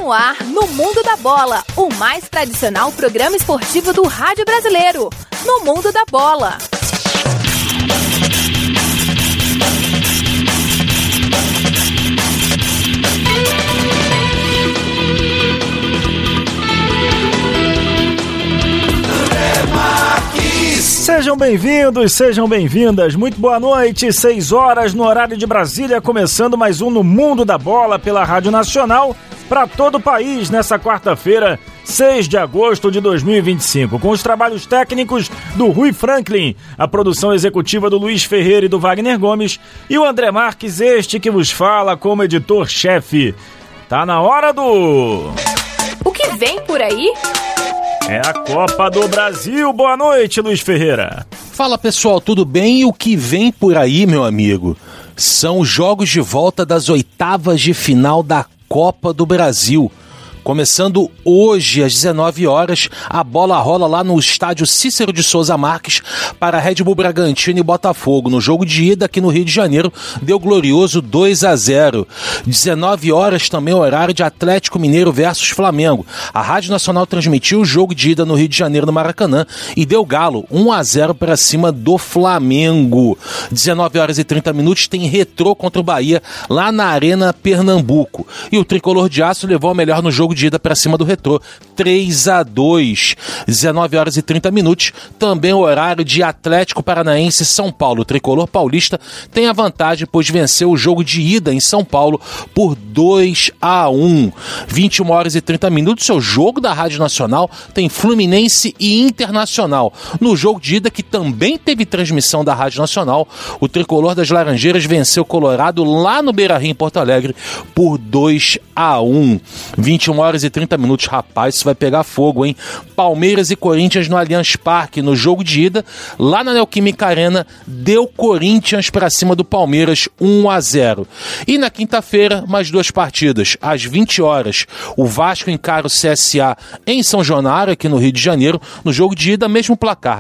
no ar, no Mundo da Bola, o mais tradicional programa esportivo do rádio brasileiro. No Mundo da Bola. Sejam bem-vindos, sejam bem-vindas, muito boa noite, 6 horas no horário de Brasília, começando mais um No Mundo da Bola pela Rádio Nacional para todo o país nessa quarta-feira, 6 de agosto de 2025, com os trabalhos técnicos do Rui Franklin, a produção executiva do Luiz Ferreira e do Wagner Gomes e o André Marques, este que vos fala como editor-chefe. Tá na hora do... O que vem por aí? É a Copa do Brasil. Boa noite, Luiz Ferreira. Fala, pessoal, tudo bem? E o que vem por aí, meu amigo, são os jogos de volta das oitavas de final da Copa do Brasil. Começando hoje, às 19 horas, a bola rola lá no estádio Cícero de Souza Marques para Red Bull Bragantino e Botafogo. No jogo de ida aqui no Rio de Janeiro, deu glorioso 2-0. 19 horas também o horário de Atlético Mineiro versus Flamengo. A Rádio Nacional transmitiu o jogo de ida no Rio de Janeiro, no Maracanã, e deu galo 1-0 para cima do Flamengo. 19 horas e 30 minutos tem Retrô contra o Bahia lá na Arena Pernambuco. E o Tricolor de Aço levou a melhor no jogo de ida para cima do Retrô, 3-2. 19 horas e 30 minutos, também o horário de Atlético Paranaense São Paulo. O Tricolor paulista tem a vantagem, pois venceu o jogo de ida em São Paulo por 2-1. 21 horas e 30 minutos, o jogo da Rádio Nacional tem Fluminense e Internacional. No jogo de ida, que também teve transmissão da Rádio Nacional, o Tricolor das Laranjeiras venceu o Colorado lá no Beira-Rio, em Porto Alegre, por 2-1. 21 horas e 30 minutos, rapaz, isso vai pegar fogo, hein? Palmeiras e Corinthians no Allianz Parque, no jogo de ida, lá na Neoquímica Arena, deu Corinthians para cima do Palmeiras, 1-0. E na quinta-feira, mais duas partidas, às 20 horas, o Vasco encara o CSA em São Januário, aqui no Rio de Janeiro, no jogo de ida, mesmo placar,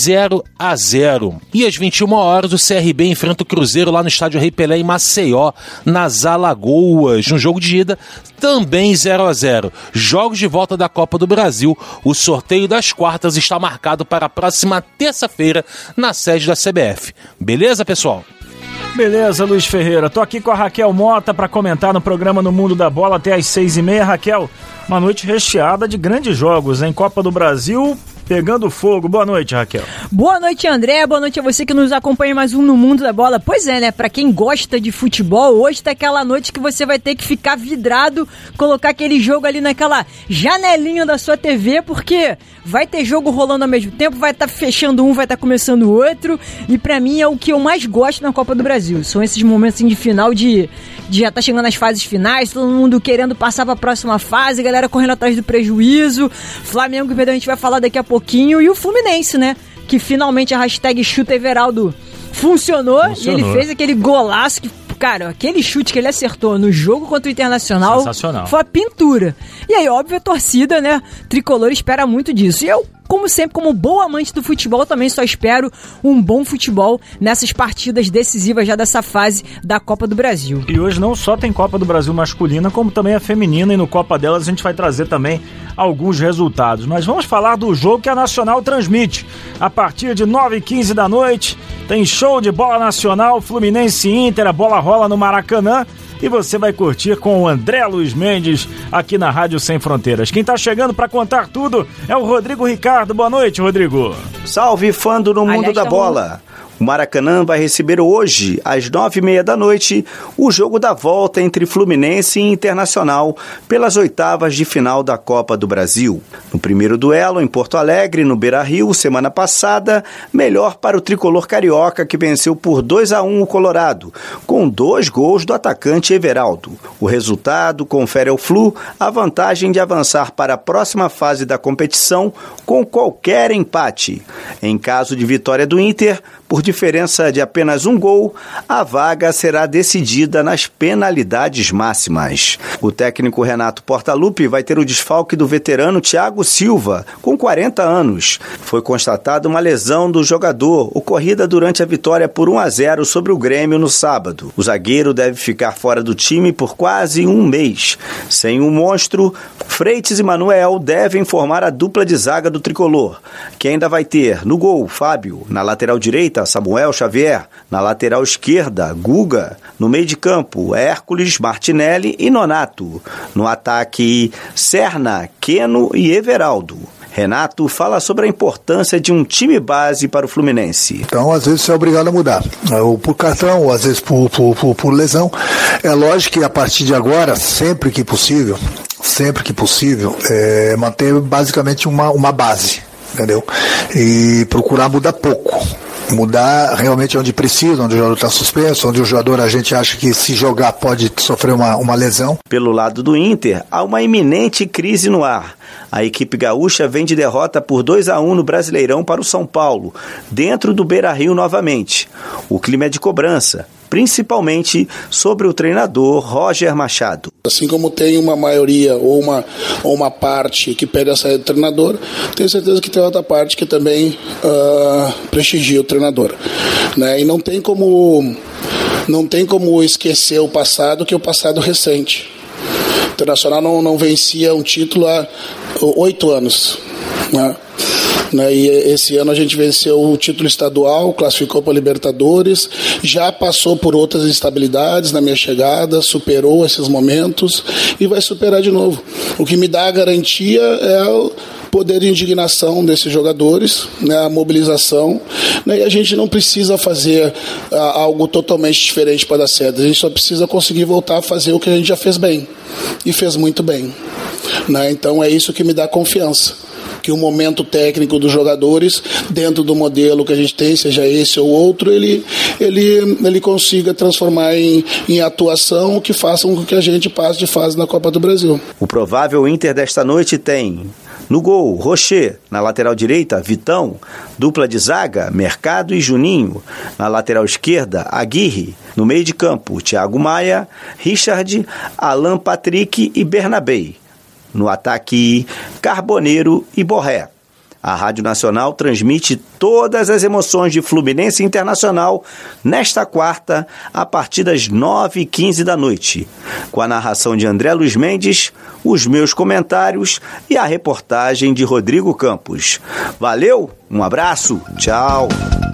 0-0. E às 21 horas, o CRB enfrenta o Cruzeiro lá no estádio Rei Pelé, em Maceió, nas Alagoas. No jogo de ida, também 0-0. Jogos de volta da Copa do Brasil. O sorteio das quartas está marcado para a próxima terça-feira na sede da CBF. Beleza, pessoal? Beleza, Luiz Ferreira. Tô aqui com a Raquel Mota para comentar no programa No Mundo da Bola até às 6h30. Raquel, uma noite recheada de grandes jogos, hein? Copa do Brasil pegando fogo. Boa noite, Raquel. Boa noite, André. Boa noite a você que nos acompanha mais um No Mundo da Bola. Pois é, né? Pra quem gosta de futebol, hoje tá aquela noite que você vai ter que ficar vidrado, colocar aquele jogo ali naquela janelinha da sua TV, porque vai ter jogo rolando ao mesmo tempo, vai estar fechando um, vai estar começando o outro, e pra mim é o que eu mais gosto na Copa do Brasil. São esses momentos assim, de final, de já tá chegando nas fases finais, todo mundo querendo passar pra próxima fase, galera correndo atrás do prejuízo, Flamengo, que a gente vai falar daqui a pouquinho, e o Fluminense, né? Que finalmente a hashtag Chuta Everaldo funcionou. E ele fez aquele golaço que, cara, aquele chute que ele acertou no jogo contra o Internacional foi a pintura. E aí, óbvio, a torcida, né, tricolor espera muito disso. E eu, como sempre, como bom amante do futebol, também só espero um bom futebol nessas partidas decisivas já dessa fase da Copa do Brasil. E hoje não só tem Copa do Brasil masculina, como também a feminina, e no Copa delas a gente vai trazer também alguns resultados. Mas vamos falar do jogo que a Nacional transmite. A partir de 9h15 da noite, tem show de bola nacional, Fluminense e Inter, a bola rola no Maracanã. E você vai curtir com o André Luiz Mendes aqui na Rádio Sem Fronteiras. Quem tá chegando para contar tudo é o Rodrigo Ricardo. Boa noite, Rodrigo. Salve, fã do No Mundo da Bola. O Maracanã vai receber hoje, às 9h30 da noite, o jogo da volta entre Fluminense e Internacional pelas oitavas de final da Copa do Brasil. No primeiro duelo, em Porto Alegre, no Beira-Rio, semana passada, melhor para o tricolor carioca, que venceu por 2-1 o Colorado, com 2 gols do atacante Everaldo. O resultado confere ao Flu a vantagem de avançar para a próxima fase da competição com qualquer empate. Em caso de vitória do Inter, Por diferença de apenas um gol, a vaga será decidida nas penalidades máximas. O técnico Renato Portaluppi vai ter o desfalque do veterano Thiago Silva, com 40 anos. Foi constatada uma lesão do jogador, ocorrida durante a vitória por 1-0 sobre o Grêmio no sábado. O zagueiro deve ficar fora do time por quase um mês. Sem o monstro, Freitas e Manuel devem formar a dupla de zaga do tricolor, que ainda vai ter no gol Fábio, na lateral direita Samuel Xavier, na lateral esquerda Guga, no meio de campo Hércules, Martinelli e Nonato, no ataque Serna, Queno e Everaldo. Renato fala sobre a importância de um time base para o Fluminense. Então, às vezes, você é obrigado a mudar. Ou por cartão, ou às vezes por lesão. É lógico que a partir de agora, sempre que possível, manter basicamente uma base, entendeu? E procurar mudar pouco. Mudar realmente onde precisa, onde o jogador está suspenso, onde o jogador a gente acha que se jogar pode sofrer uma lesão. Pelo lado do Inter, há uma iminente crise no ar. A equipe gaúcha vem de derrota por 2-1 no Brasileirão para o São Paulo, dentro do Beira-Rio novamente. O clima é de cobrança, principalmente sobre o treinador Roger Machado. Assim como tem uma maioria ou uma parte que pede a saída do treinador, tenho certeza que tem outra parte que também prestigia o treinador, né? E não tem como esquecer o passado, que é o passado recente. O Internacional não vencia um título há 8 anos, né? E esse ano a gente venceu o título estadual, classificou para a Libertadores, já passou por outras instabilidades na minha chegada, superou esses momentos e vai superar de novo. O que me dá a garantia é o poder de indignação desses jogadores, né, a mobilização, né, e a gente não precisa fazer algo totalmente diferente para dar certo, a gente só precisa conseguir voltar a fazer o que a gente já fez bem, e fez muito bem, né? Então é isso que me dá confiança, que o momento técnico dos jogadores, dentro do modelo que a gente tem, seja esse ou outro, ele consiga transformar em atuação o que faça com que a gente passe de fase na Copa do Brasil. O provável Inter desta noite tem no gol Rocher, na lateral direita Vitão, dupla de zaga Mercado e Juninho, na lateral esquerda Aguirre, no meio de campo Thiago Maia, Richard, Alan Patrick e Bernabé. No ataque, Carboneiro e Borré. A Rádio Nacional transmite todas as emoções de Fluminense Internacional nesta quarta, a partir das 9h15 da noite, com a narração de André Luiz Mendes, os meus comentários e a reportagem de Rodrigo Campos. Valeu, um abraço, tchau.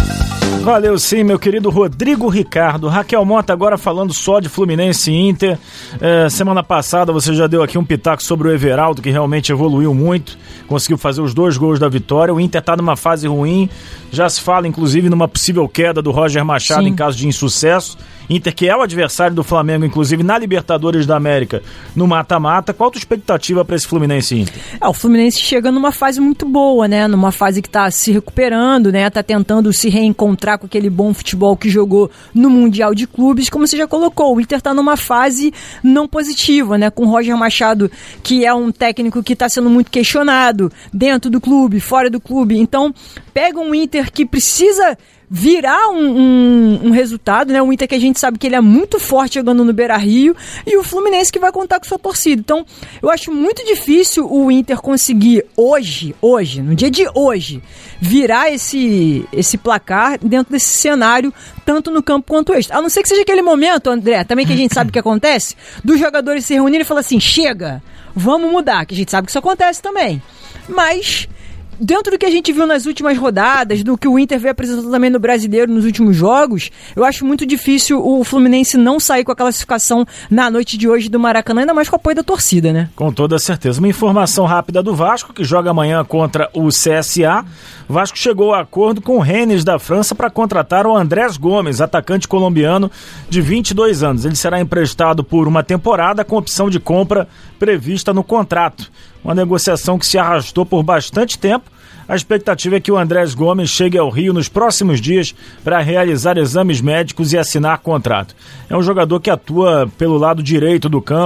Valeu sim, meu querido Rodrigo Ricardo. Raquel Mota agora falando só de Fluminense e Inter. Semana passada você já deu aqui um pitaco sobre o Everaldo, que realmente evoluiu muito, conseguiu fazer os 2 gols da vitória. O Inter está numa fase ruim, já se fala inclusive numa possível queda do Roger Machado em caso de insucesso. Inter, que é o adversário do Flamengo, inclusive na Libertadores da América, no mata-mata. Qual a tua expectativa para esse Fluminense e Inter? O Fluminense chega numa fase muito boa, né? Numa fase que está se recuperando, né? Tá tentando se reencontrar com aquele bom futebol que jogou no Mundial de Clubes. Como você já colocou, o Inter está numa fase não positiva, né? Com o Roger Machado, que é um técnico que está sendo muito questionado dentro do clube, fora do clube. Então, pega um Inter que precisa virar um resultado, né? O Inter que a gente sabe que ele é muito forte jogando no Beira-Rio, e o Fluminense que vai contar com sua torcida. Então, eu acho muito difícil o Inter conseguir hoje, no dia de hoje, virar esse placar dentro desse cenário, tanto no campo quanto extra. A não ser que seja aquele momento, André, também que a gente sabe que acontece, dos jogadores se reunirem e falar assim, chega, vamos mudar, que a gente sabe que isso acontece também. Mas dentro do que a gente viu nas últimas rodadas, do que o Inter veio apresentando também no Brasileiro nos últimos jogos, eu acho muito difícil o Fluminense não sair com a classificação na noite de hoje do Maracanã, ainda mais com o apoio da torcida, né? Com toda certeza. Uma informação rápida do Vasco, que joga amanhã contra o CSA. O Vasco chegou a acordo com o Rennes da França para contratar o Andrés Gomes, atacante colombiano de 22 anos. Ele será emprestado por uma temporada com opção de compra prevista no contrato. Uma negociação que se arrastou por bastante tempo. A expectativa é que o Andrés Gomes chegue ao Rio nos próximos dias para realizar exames médicos e assinar contrato. É um jogador que atua pelo lado direito do campo,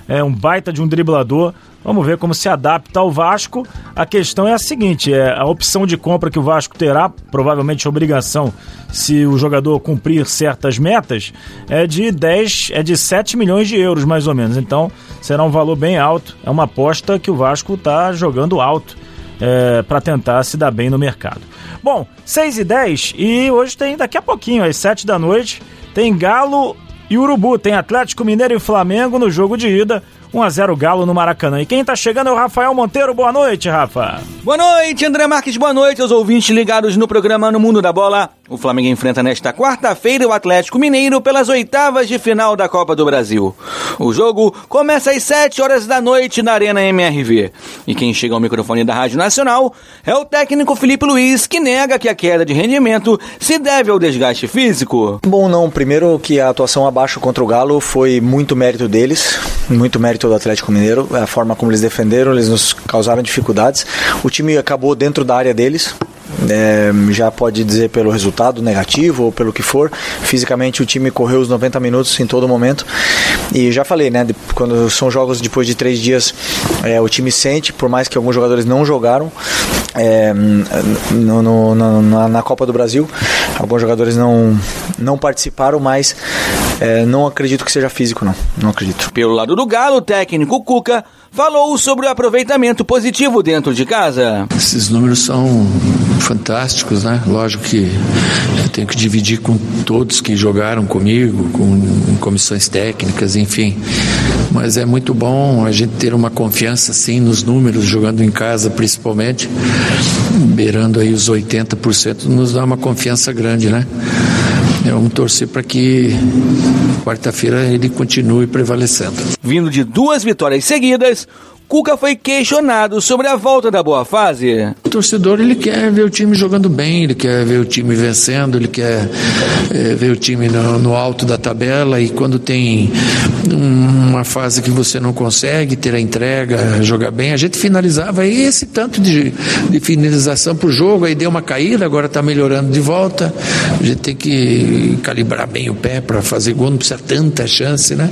é um baita de um driblador. Vamos ver como se adapta ao Vasco. A questão é a seguinte, a opção de compra que o Vasco terá, provavelmente obrigação, se o jogador cumprir certas metas, é de 7 milhões de euros, mais ou menos. Então, será um valor bem alto. É uma aposta que o Vasco está jogando alto para tentar se dar bem no mercado. Bom, 6h10 e hoje tem, daqui a pouquinho, às 7 da noite, tem Galo e Urubu, tem Atlético Mineiro e Flamengo no jogo de ida. 1-0 Galo no Maracanã. E quem tá chegando é o Rafael Monteiro. Boa noite, Rafa. Boa noite, André Marques. Boa noite aos ouvintes ligados no programa No Mundo da Bola. O Flamengo enfrenta nesta quarta-feira o Atlético Mineiro pelas oitavas de final da Copa do Brasil. O jogo começa às 7 horas da noite na Arena MRV. E quem chega ao microfone da Rádio Nacional é o técnico Felipe Luiz, que nega que a queda de rendimento se deve ao desgaste físico. Bom, não. Primeiro que a atuação abaixo contra o Galo foi muito mérito deles, muito mérito do Atlético Mineiro, a forma como eles defenderam, eles nos causaram dificuldades. O time acabou dentro da área deles, já pode dizer pelo resultado negativo ou pelo que for. Fisicamente o time correu os 90 minutos em todo momento, e já falei, né, quando são jogos depois de 3 dias, o time sente, por mais que alguns jogadores não jogaram na Copa do Brasil, alguns jogadores não participaram, mas não acredito que seja físico, não acredito. Pelo lado do Galo, o técnico Cuca falou sobre o aproveitamento positivo dentro de casa. Esses números são fantásticos, né? Lógico que eu tenho que dividir com todos que jogaram comigo, com comissões técnicas, enfim. Mas é muito bom a gente ter uma confiança assim nos números, jogando em casa principalmente, beirando aí os 80%, nos dá uma confiança grande, né? Vamos torcer para que quarta-feira ele continue prevalecendo. Vindo de 2 vitórias seguidas, Cuca foi questionado sobre a volta da boa fase. O torcedor, ele quer ver o time jogando bem, ele quer ver o time vencendo, ele quer ver o time no alto da tabela, e quando tem uma fase que você não consegue ter a entrega, jogar bem, a gente finalizava aí esse tanto de finalização por jogo, aí deu uma caída, agora está melhorando de volta. A gente tem que calibrar bem o pé para fazer gol, não precisa tanta chance, né?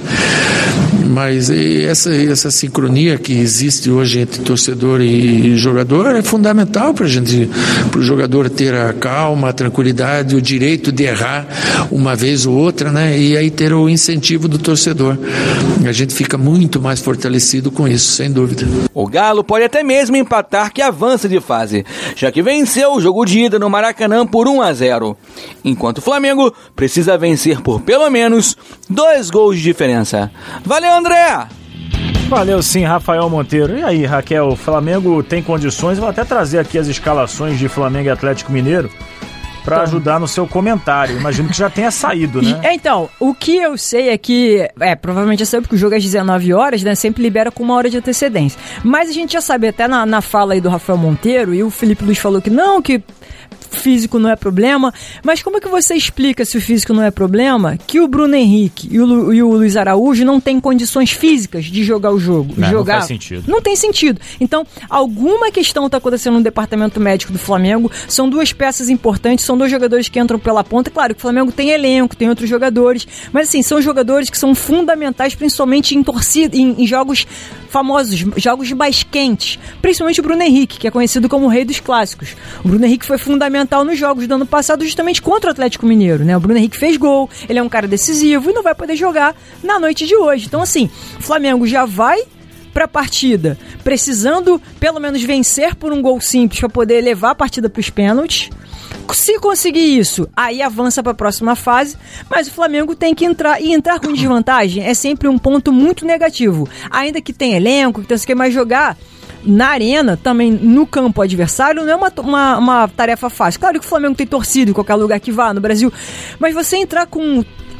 Mas essa sincronia que existe hoje entre torcedor e jogador é fundamental para o jogador ter a calma, a tranquilidade, o direito de errar uma vez ou outra, né? E aí ter o incentivo do torcedor. A gente fica muito mais fortalecido com isso, sem dúvida. O Galo pode até mesmo empatar, que avança de fase, já que venceu o jogo de ida no Maracanã por 1-0. Enquanto o Flamengo precisa vencer por pelo menos 2 gols de diferença. Valeu, André! Valeu sim, Rafael Monteiro. E aí, Raquel, o Flamengo tem condições? Vou até trazer aqui as escalações de Flamengo e Atlético Mineiro para ajudar no seu comentário. Imagino que já tenha saído, né? Então, o que eu sei é que, provavelmente já sabe, porque o jogo é às 19 horas, né? Sempre libera com 1 hora de antecedência. Mas a gente já sabe, até na fala aí do Rafael Monteiro, e o Felipe Luiz falou que não, que físico não é problema, mas como é que você explica, se o físico não é problema, que o Bruno Henrique e o Luiz Araújo não têm condições físicas de jogar o jogo? Não faz sentido. Não tem sentido. Então, alguma questão está acontecendo no departamento médico do Flamengo, são 2 peças importantes, são 2 jogadores que entram pela ponta. Claro que o Flamengo tem elenco, tem outros jogadores, mas assim, são jogadores que são fundamentais, principalmente em torcida, em jogos famosos, jogos mais quentes, principalmente o Bruno Henrique, que é conhecido como o rei dos clássicos. O Bruno Henrique foi fundamental nos jogos do ano passado, justamente contra o Atlético Mineiro, né? O Bruno Henrique fez gol, ele é um cara decisivo e não vai poder jogar na noite de hoje. Então, assim, o Flamengo já vai para a partida precisando pelo menos vencer por um gol simples para poder levar a partida para os pênaltis. Se conseguir isso, aí avança para a próxima fase, mas o Flamengo tem que entrar, e entrar com desvantagem é sempre um ponto muito negativo. Ainda que tenha elenco, que você quer mais jogar na arena, também no campo adversário, não é uma tarefa fácil. Claro que o Flamengo tem torcida em qualquer lugar que vá no Brasil, mas você entrar com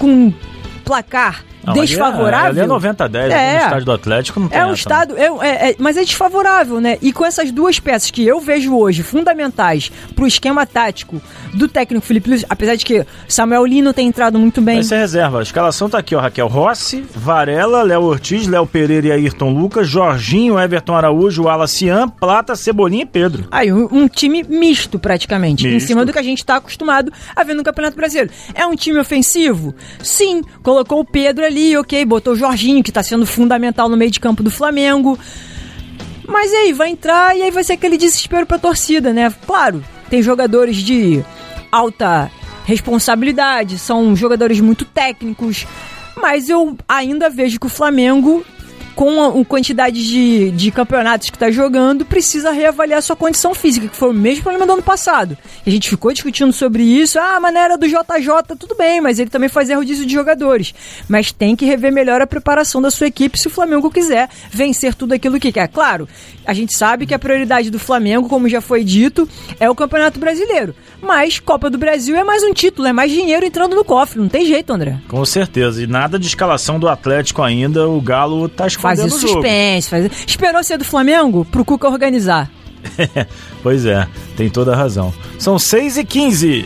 placar desfavorável. Ali é 90-10, no estádio do Atlético não tem mas é desfavorável, né? E com essas 2 peças que eu vejo hoje fundamentais pro esquema tático do técnico Felipe Luiz, apesar de que Samuel Lino tem entrado muito bem. Vai ser reserva. A escalação tá aqui, ó, Raquel: Rossi, Varela, Léo Ortiz, Léo Pereira e Ayrton Lucas, Jorginho, Everton Araújo, Wallace, Plata, Cebolinha e Pedro. Aí, um time misto praticamente, em cima do que a gente tá acostumado a ver no Campeonato Brasileiro. É um time ofensivo? Sim, colocou o Pedro ali ali, ok, botou o Jorginho, que tá sendo fundamental no meio de campo do Flamengo. Mas e aí, vai entrar e aí vai ser aquele desespero pra torcida, né? Claro, tem jogadores de alta responsabilidade, são jogadores muito técnicos, mas eu ainda vejo que o Flamengo, com a quantidade de campeonatos que está jogando, precisa reavaliar sua condição física, que foi o mesmo problema do ano passado. A gente ficou discutindo sobre isso, a maneira do JJ, tudo bem, mas ele também faz erro disso de jogadores. Mas tem que rever melhor a preparação da sua equipe se o Flamengo quiser vencer tudo aquilo que quer. Claro, a gente sabe que a prioridade do Flamengo, como já foi dito, é o Campeonato Brasileiro. Mas Copa do Brasil é mais um título, é mais dinheiro entrando no cofre, não tem jeito, André. Com certeza, e nada de escalação do Atlético ainda, o Galo tá escondendo o jogo. Suspense, esperou ser do Flamengo pro Cuca organizar. Pois é, tem toda a razão. São 6h15.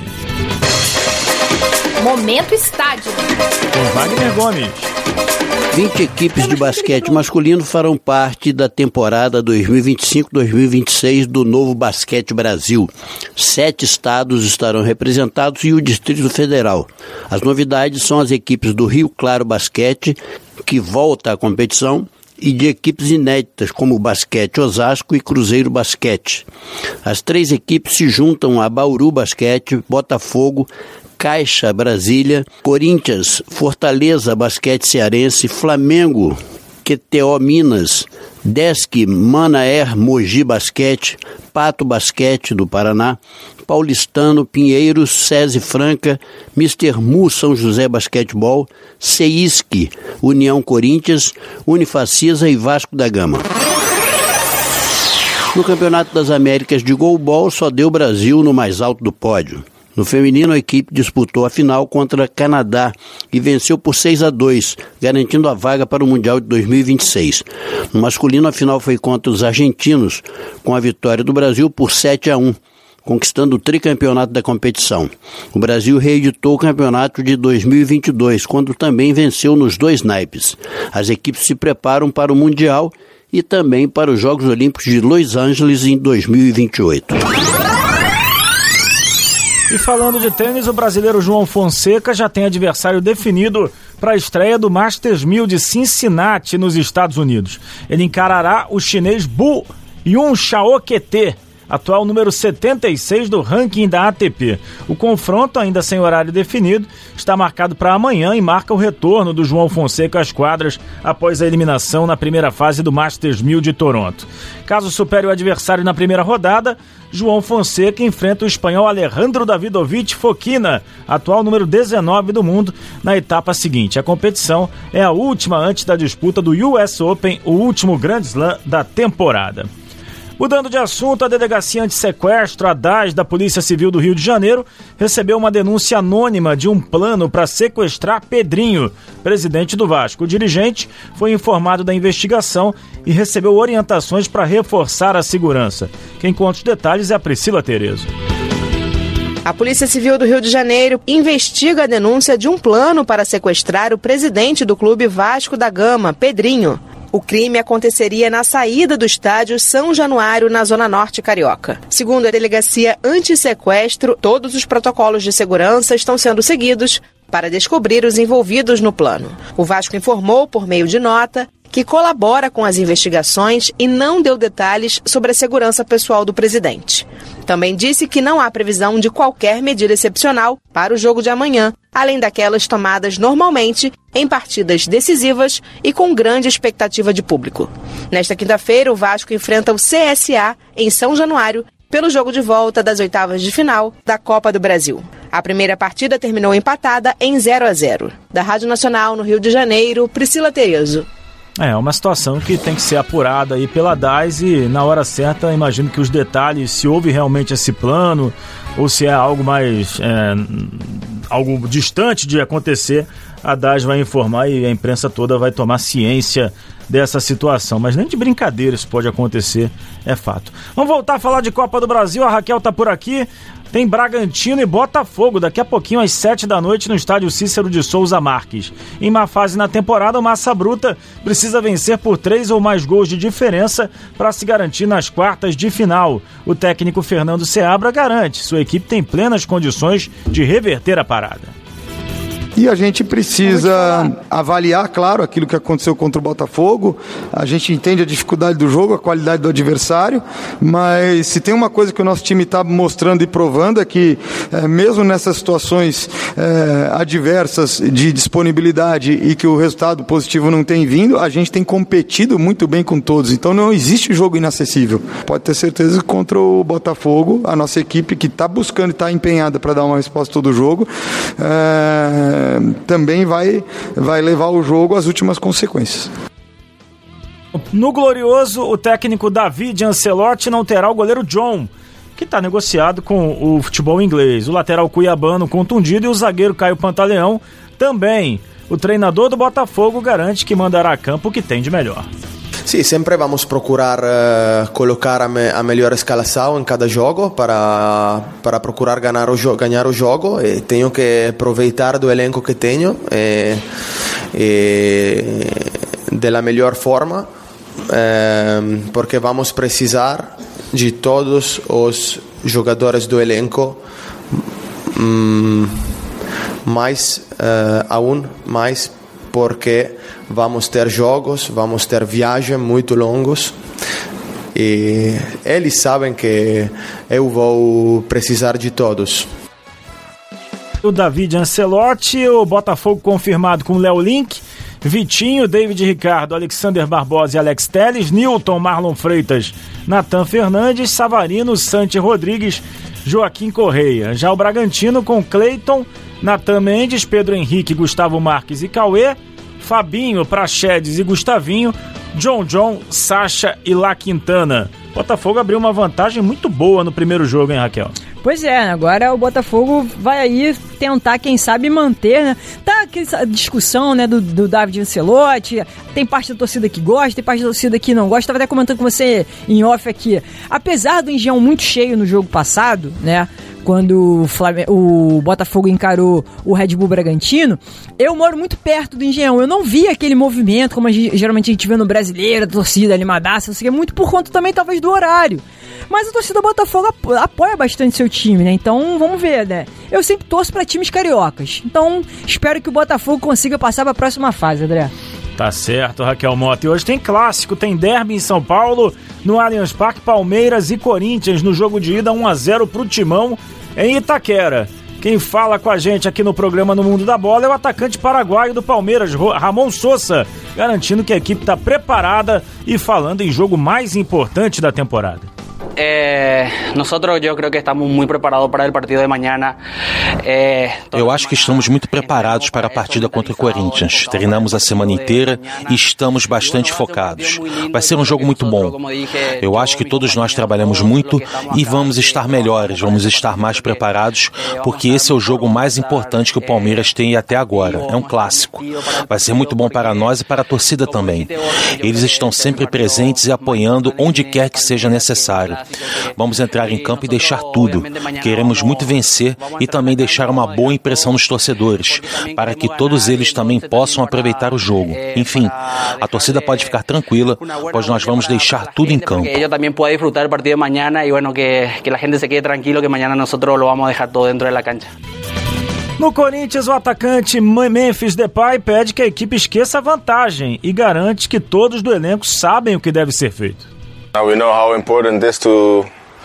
Momento Estádio. Com Wagner Gomes. 20 equipes de basquete masculino farão parte da temporada 2025-2026 do Novo Basquete Brasil. 7 estados estarão representados e o Distrito Federal. As novidades são as equipes do Rio Claro Basquete, que volta à competição, e de equipes inéditas como Basquete Osasco e Cruzeiro Basquete. As 3 equipes se juntam a Bauru Basquete, Botafogo, Caixa Brasília, Corinthians, Fortaleza Basquete Cearense, Flamengo, QTO Minas, Desk Manaer Mogi Basquete, Pato Basquete do Paraná, Paulistano, Pinheiros, SESI Franca, Mr. Mu São José Basquetebol, CEISC, União Corinthians, Unifacisa e Vasco da Gama. No Campeonato das Américas de Goalball só deu Brasil no mais alto do pódio. No feminino, a equipe disputou a final contra Canadá e venceu por 6-2, garantindo a vaga para o Mundial de 2026. No masculino, a final foi contra os argentinos, com a vitória do Brasil por 7-1, conquistando o tricampeonato da competição. O Brasil reeditou o campeonato de 2022, quando também venceu nos 2 naipes. As equipes se preparam para o Mundial e também para os Jogos Olímpicos de Los Angeles em 2028. E falando de tênis, o brasileiro João Fonseca já tem adversário definido para a estreia do Masters 1000 de Cincinnati, nos Estados Unidos. Ele encarará o chinês Bu Yunxiao Qt, atual número 76 do ranking da ATP. O confronto, ainda sem horário definido, está marcado para amanhã e marca o retorno do João Fonseca às quadras após a eliminação na primeira fase do Masters 1000 de Toronto. Caso supere o adversário na primeira rodada, João Fonseca enfrenta o espanhol Alejandro Davidovich Fokina, atual número 19 do mundo, na etapa seguinte. A competição é a última antes da disputa do US Open, o último Grand Slam da temporada. Mudando de assunto, a Delegacia Antissequestro, a DAS, da Polícia Civil do Rio de Janeiro, recebeu uma denúncia anônima de um plano para sequestrar Pedrinho, presidente do Vasco. O dirigente foi informado da investigação e recebeu orientações para reforçar a segurança. Quem conta os detalhes é a Priscila Terezo. A Polícia Civil do Rio de Janeiro investiga a denúncia de um plano para sequestrar o presidente do Clube Vasco da Gama, Pedrinho. O crime aconteceria na saída do estádio São Januário, na Zona Norte Carioca. Segundo a Delegacia Antissequestro, todos os protocolos de segurança estão sendo seguidos para descobrir os envolvidos no plano. O Vasco informou, por meio de nota, que colabora com as investigações e não deu detalhes sobre a segurança pessoal do presidente. Também disse que não há previsão de qualquer medida excepcional para o jogo de amanhã, além daquelas tomadas normalmente em partidas decisivas e com grande expectativa de público. Nesta quinta-feira, o Vasco enfrenta o CSA em São Januário pelo jogo de volta das oitavas de final da Copa do Brasil. A primeira partida terminou empatada em 0-0. Da Rádio Nacional, no Rio de Janeiro, Priscila Terezo. É uma situação que tem que ser apurada aí pela DAS e na hora certa imagino que os detalhes, se houve realmente esse plano ou se é algo mais algo distante de acontecer, a DAS vai informar e a imprensa toda vai tomar ciência dessa situação, mas nem de brincadeira isso pode acontecer, é fato. Vamos voltar a falar de Copa do Brasil, a Raquel tá por aqui. Tem Bragantino e Botafogo daqui a pouquinho às 7 da noite no estádio Cícero de Souza Marques. Em má fase na temporada, o Massa Bruta precisa vencer por 3 ou mais gols de diferença para se garantir nas quartas de final. O técnico Fernando Seabra garante, sua equipe tem plenas condições de reverter a parada. e a gente precisa avaliar, claro, aquilo que aconteceu contra o Botafogo. A gente entende a dificuldade do jogo, a qualidade do adversário, mas se tem uma coisa que o nosso time está mostrando e provando é que mesmo nessas situações adversas de disponibilidade e que o resultado positivo não tem vindo, a gente tem competido muito bem com todos, então não existe jogo inacessível. Pode ter certeza que contra o Botafogo, a nossa equipe que está buscando e está empenhada para dar uma resposta todo jogo, também vai levar o jogo às últimas consequências. No Glorioso, o técnico David Ancelotti não terá o goleiro John, que está negociado com o futebol inglês. O lateral cuiabano contundido e o zagueiro Caio Pantaleão também. O treinador do Botafogo garante que mandará a campo o que tem de melhor. Sì, sempre vamos procurar colocar a melhor escalação em cada jogo para procurar ganhar o jogo. E tenho que aproveitar do elenco que tenho da melhor forma, porque vamos precisar de todos os jogadores do elenco, aún mais, porque vamos ter jogos, vamos ter viagens muito longos e eles sabem que eu vou precisar de todos. O David Ancelotti, o Botafogo confirmado com Léo Link, Vitinho, David Ricardo, Alexander Barbosa e Alex Telles, Nilton, Marlon Freitas, Natan Fernandes, Savarino, Santi Rodrigues, Joaquim Correia. Já o Bragantino com Cleiton, Natan Mendes, Pedro Henrique, Gustavo Marques e Cauê, Fabinho, Praxedes e Gustavinho, John, Sacha e La Quintana. Botafogo abriu uma vantagem muito boa no primeiro jogo, hein, Raquel? Pois é, agora o Botafogo vai aí tentar, quem sabe, manter, né? Tá aquela discussão, né, do David Ancelotti, tem parte da torcida que gosta, tem parte da torcida que não gosta. Estava até comentando com você em off aqui. Apesar do Engenhão muito cheio no jogo passado, né, quando o Botafogo encarou o Red Bull Bragantino, eu moro muito perto do Engenhão. Eu não vi aquele movimento, como geralmente a gente vê no Brasileiro, a torcida animadaça, é muito por conta também, talvez, do horário. Mas a torcida do Botafogo apoia bastante seu time, né? Então, vamos ver, né? Eu sempre torço para times cariocas. Então, espero que o Botafogo consiga passar para a próxima fase, André. Tá certo, Raquel Mota. E hoje tem clássico, tem derby em São Paulo, no Allianz Parque, Palmeiras e Corinthians, no jogo de ida 1-0 pro Timão, em Itaquera. Quem fala com a gente aqui no programa No Mundo da Bola é o atacante paraguaio do Palmeiras, Ramon Sousa, garantindo que a equipe está preparada e falando em jogo mais importante da temporada. Nosotros yo creo que estamos muy preparados para el partido de mañana. Eu acho que estamos muito preparados para a partida contra o Corinthians. Treinamos a semana inteira e estamos bastante focados. Vai ser um jogo muito bom. Eu acho que todos nós trabalhamos muito e vamos estar melhores, vamos estar mais preparados, porque esse é o jogo mais importante que o Palmeiras tem até agora. É um clássico. Vai ser muito bom para nós e para a torcida também. Eles estão sempre presentes e apoiando onde quer que seja necessário. Vamos entrar em campo e deixar tudo. Queremos muito vencer e também deixar uma boa impressão nos torcedores, para que todos eles também possam aproveitar o jogo. Enfim, a torcida pode ficar tranquila, pois nós vamos deixar tudo em campo. Que eles também podem disfrutar do partido de mañana e bueno, que a gente se quede tranquilo que mañana nós lo vamos deixar todo dentro da cancha. No Corinthians, o atacante Memphis Depay pede que a equipe esqueça a vantagem e garante que todos do elenco sabem o que deve ser feito. We know how important it is to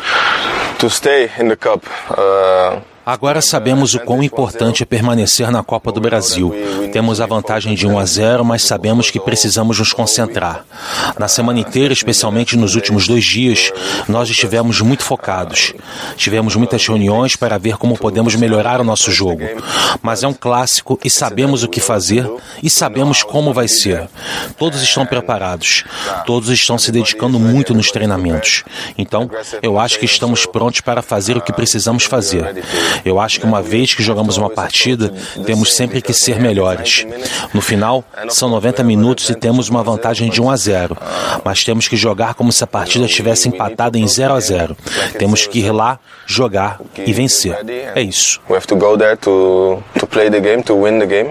stay in the cup. Agora sabemos o quão importante é permanecer na Copa do Brasil. Temos a vantagem de 1-0, mas sabemos que precisamos nos concentrar. Na semana inteira, especialmente nos últimos 2 dias, nós estivemos muito focados. Tivemos muitas reuniões para ver como podemos melhorar o nosso jogo. Mas é um clássico e sabemos o que fazer e sabemos como vai ser. Todos estão preparados. Todos estão se dedicando muito nos treinamentos. Então, eu acho que estamos prontos para fazer o que precisamos fazer. Eu acho que uma vez que jogamos uma partida, temos sempre que ser melhores. No final, são 90 minutos e temos uma vantagem de 1-0. Mas temos que jogar como se a partida estivesse empatada em 0-0. Temos que ir lá, jogar e vencer. É isso. We have to go there to play the game, to win the game.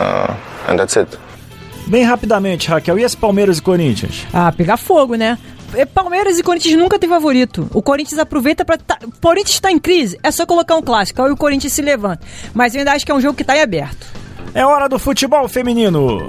And that's it. Bem rapidamente, Raquel, e esse Palmeiras e Corinthians? Pegar fogo, né? Palmeiras e Corinthians nunca tem favorito. O Corinthians aproveita pra... O Corinthians tá em crise, é só colocar um clássico, aí o Corinthians se levanta. Mas eu ainda acho que é um jogo que tá em aberto. É hora do futebol feminino.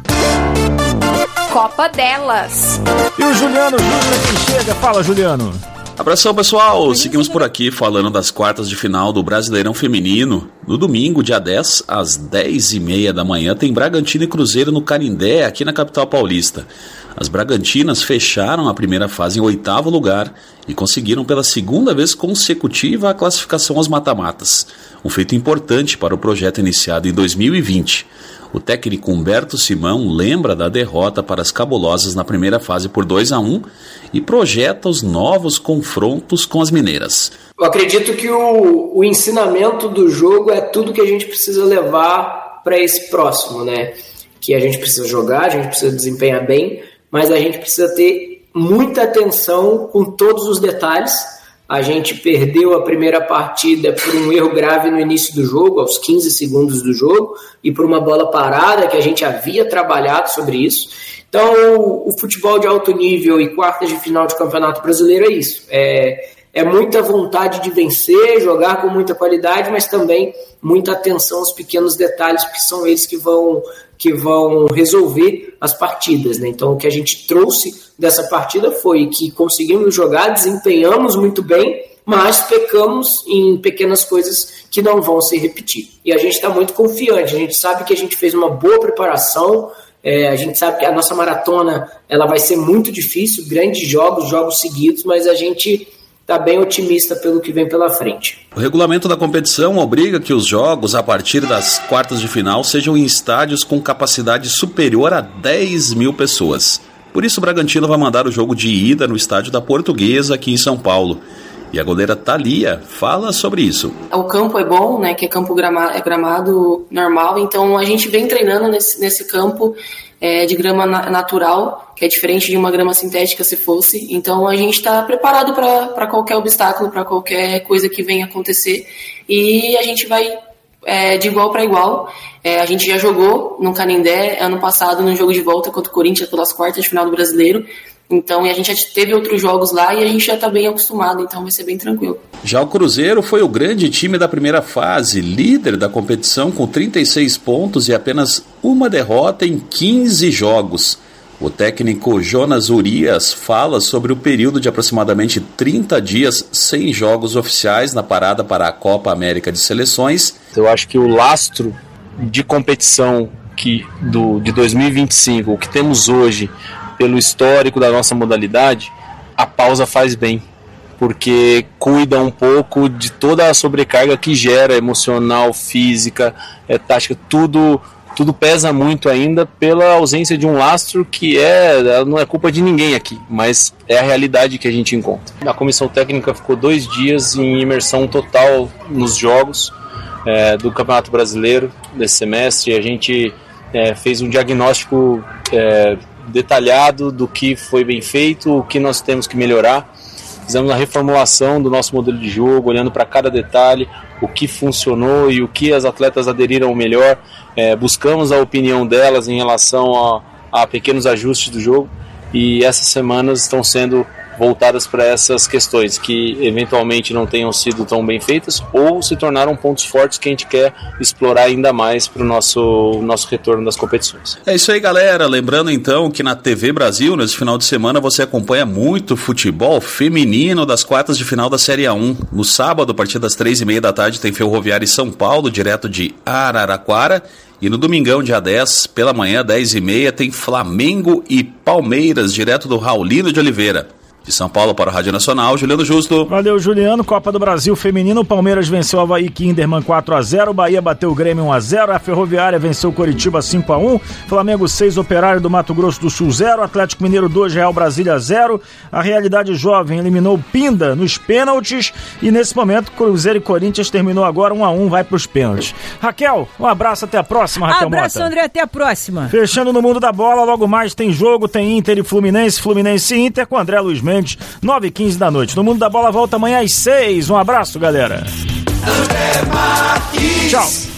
Copa delas. E o Juliano Júnior quem chega. Fala, Juliano. Abração, pessoal. Seguimos por aqui falando das quartas de final do Brasileirão Feminino. No domingo, dia 10, às 10h30 da manhã, tem Bragantino e Cruzeiro no Canindé, aqui na capital paulista. As Bragantinas fecharam a primeira fase em 8º lugar e conseguiram pela segunda vez consecutiva a classificação aos mata-matas. Um feito importante para o projeto iniciado em 2020. O técnico Humberto Simão lembra da derrota para as cabulosas na primeira fase por 2-1 e projeta os novos confrontos com as mineiras. Eu acredito que o ensinamento do jogo é tudo que a gente precisa levar para esse próximo, né? Que a gente precisa jogar, a gente precisa desempenhar bem, mas a gente precisa ter muita atenção com todos os detalhes. A gente perdeu a primeira partida por um erro grave no início do jogo, aos 15 segundos do jogo, e por uma bola parada, que a gente havia trabalhado sobre isso. Então, o futebol de alto nível e quartas de final de Campeonato Brasileiro é isso. É muita vontade de vencer, jogar com muita qualidade, mas também muita atenção aos pequenos detalhes, porque são eles que vão resolver as partidas, né? Então, o que a gente trouxe dessa partida foi que conseguimos jogar, desempenhamos muito bem, mas pecamos em pequenas coisas que não vão se repetir. E a gente está muito confiante, a gente sabe que a gente fez uma boa preparação, a gente sabe que a nossa maratona ela vai ser muito difícil, grandes jogos seguidos, mas a gente está bem otimista pelo que vem pela frente. O regulamento da competição obriga que os jogos, a partir das quartas de final, sejam em estádios com capacidade superior a 10 mil pessoas. Por isso, o Bragantino vai mandar o jogo de ida no estádio da Portuguesa, aqui em São Paulo. E a goleira Thalia fala sobre isso. O campo é bom, né? Que é gramado normal, então a gente vem treinando nesse campo de grama natural, que é diferente de uma grama sintética se fosse. Então a gente está preparado para qualquer obstáculo, para qualquer coisa que venha acontecer. E a gente vai de igual para igual. A gente já jogou no Canindé ano passado no jogo de volta contra o Corinthians pelas quartas de final do Brasileiro. Então, a gente já teve outros jogos lá e a gente já está bem acostumado, então vai ser bem tranquilo. Já o Cruzeiro foi o grande time da primeira fase, líder da competição com 36 pontos e apenas uma derrota em 15 jogos. O técnico Jonas Urias fala sobre o período de aproximadamente 30 dias sem jogos oficiais na parada para a Copa América de Seleções. Eu acho que o lastro de competição de 2025, o que temos hoje, pelo histórico da nossa modalidade, a pausa faz bem, porque cuida um pouco de toda a sobrecarga que gera, emocional, física, tática, tudo pesa muito ainda pela ausência de um lastro que não é culpa de ninguém aqui, mas é a realidade que a gente encontra. A comissão técnica ficou 2 dias em imersão total nos jogos do Campeonato Brasileiro desse semestre. A gente fez um diagnóstico detalhado do que foi bem feito, o que nós temos que melhorar. Fizemos a reformulação do nosso modelo de jogo, olhando para cada detalhe, o que funcionou e o que as atletas aderiram melhor. Buscamos a opinião delas em relação a pequenos ajustes do jogo, e essas semanas estão sendo voltadas para essas questões que eventualmente não tenham sido tão bem feitas ou se tornaram pontos fortes que a gente quer explorar ainda mais para o nosso retorno das competições. É isso aí, galera. Lembrando então que na TV Brasil, nesse final de semana, você acompanha muito futebol feminino das quartas de final da Série A1. No sábado, a partir das 3h30 da tarde, tem Ferroviária e São Paulo, direto de Araraquara. E no domingão, dia 10, pela manhã, 10h30, tem Flamengo e Palmeiras, direto do Raulino de Oliveira. De São Paulo para a Rádio Nacional, Juliano Justo. Valeu, Juliano. Copa do Brasil Feminino, o Palmeiras venceu o Avaí Kinderman 4-0, o Bahia bateu o Grêmio 1-0, a Ferroviária venceu o Coritiba 5-1, Flamengo 6, Operário do Mato Grosso do Sul 0, Atlético Mineiro 2, Real Brasília 0, a Realidade Jovem eliminou o Pinda nos pênaltis e nesse momento Cruzeiro e Corinthians terminou agora 1-1, vai para os pênaltis. Raquel, um abraço, até a próxima, Raquel Mota. Abraço, André, até a próxima. Fechando no mundo da bola, logo mais tem jogo, tem Inter e Fluminense, Fluminense e Inter com André Luiz Mendes, 9h15 da noite. No Mundo da Bola volta amanhã às 6. Um abraço, galera. Tchau.